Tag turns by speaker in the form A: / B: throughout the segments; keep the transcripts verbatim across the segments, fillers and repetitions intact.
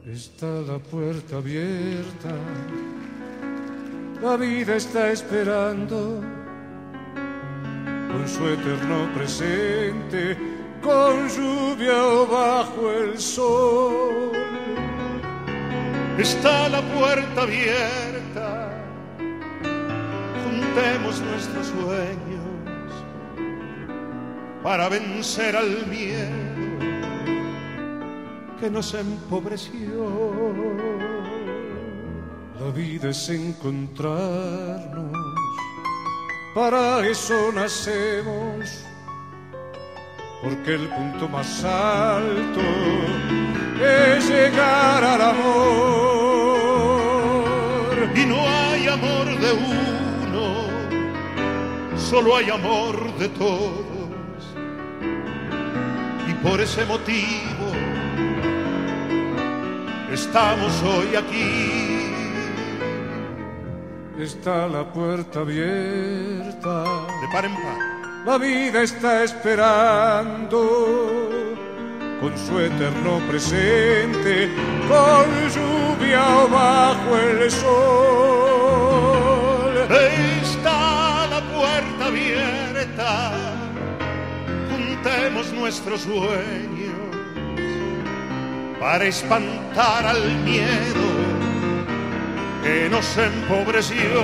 A: Está la puerta abierta, la vida está esperando con su eterno presente, con lluvia o bajo el sol.
B: Está la puerta abierta, juntemos nuestros sueños para vencer al miedo que nos empobreció.
A: La vida es encontrarnos, para eso nacemos, porque el punto más alto es llegar al amor.
B: Y no hay amor de uno, solo hay amor de todos. Y por ese motivo estamos hoy aquí.
A: Está la puerta abierta,
B: de par en par.
A: La vida está esperando con su eterno presente, con lluvia o bajo el sol.
B: Está la puerta abierta, juntemos nuestros sueños para espantar al miedo que nos empobreció.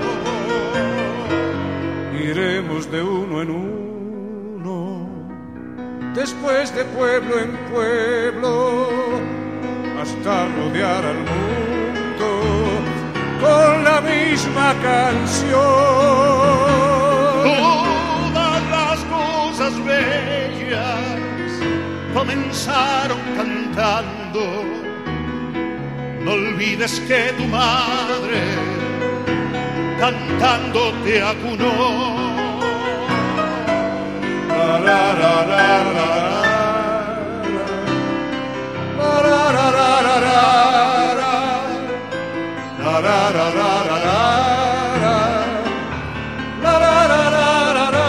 A: Iremos de uno en uno, después de pueblo en pueblo, hasta rodear al mundo con la misma canción.
B: Todas las cosas bellas comenzaron cantando. No olvides que tu madre cantando te acunó.
A: La la la la la la la la la la la la la la.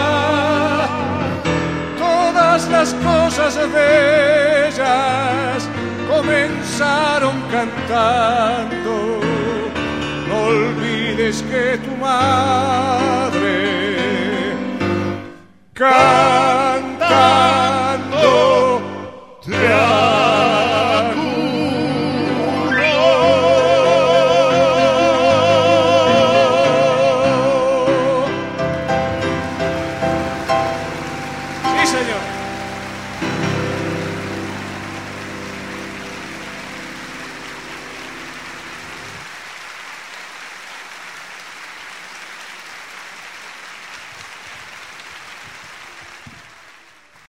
A: Todas las cosas bellas comenzaron cantando. No olvides que tu madre cantando te